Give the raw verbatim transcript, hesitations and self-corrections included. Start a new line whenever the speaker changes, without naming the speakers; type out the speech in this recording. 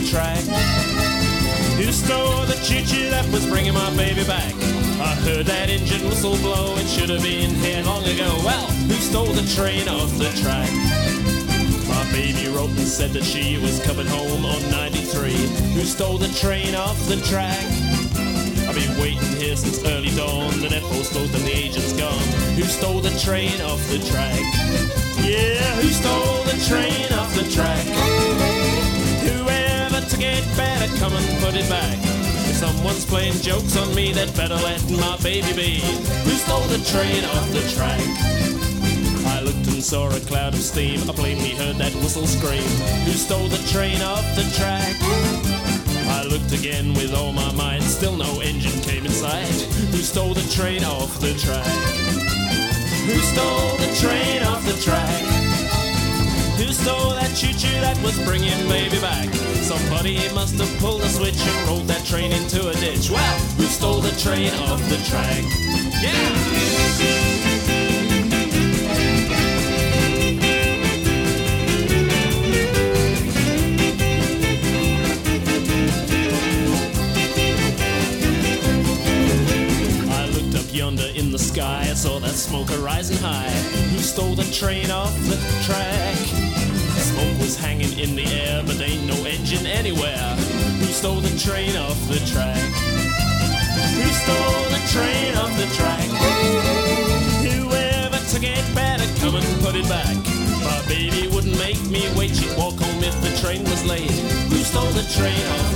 track? Who stole the choo-choo that was bringing my baby back? I heard that engine whistle blow, it should have been here long ago. Well, who stole the train off the track? My baby wrote and said that she was coming home on ninety-three. Who stole the train off the track? I've been waiting here since early dawn. The depot's closed and the agent's gone. Who stole the train off the track? Yeah, who stole the train off the track? Whoever took it better come and put it back. If someone's playing jokes on me, they'd better let my baby be. Who stole the train off the track? I looked and saw a cloud of steam. I plainly heard that whistle scream. Who stole the train off the track? I looked again with all my might. Still no engine came in sight. Who stole the train off the track? Who stole the train off the track? Who stole that choo-choo that was bringing baby back? Somebody must have pulled a switch and rolled that train into a ditch. Well, who stole the train off the track? Yeah! Yonder in the sky, I saw that smoke rising high. Who stole the train off the track? Smoke was hanging in the air, but ain't no engine anywhere. Who stole the train off the track? Who stole the train off the track? Whoever took it better come and put it back. My baby wouldn't make me wait, she'd walk home if the train was late. Who stole the train off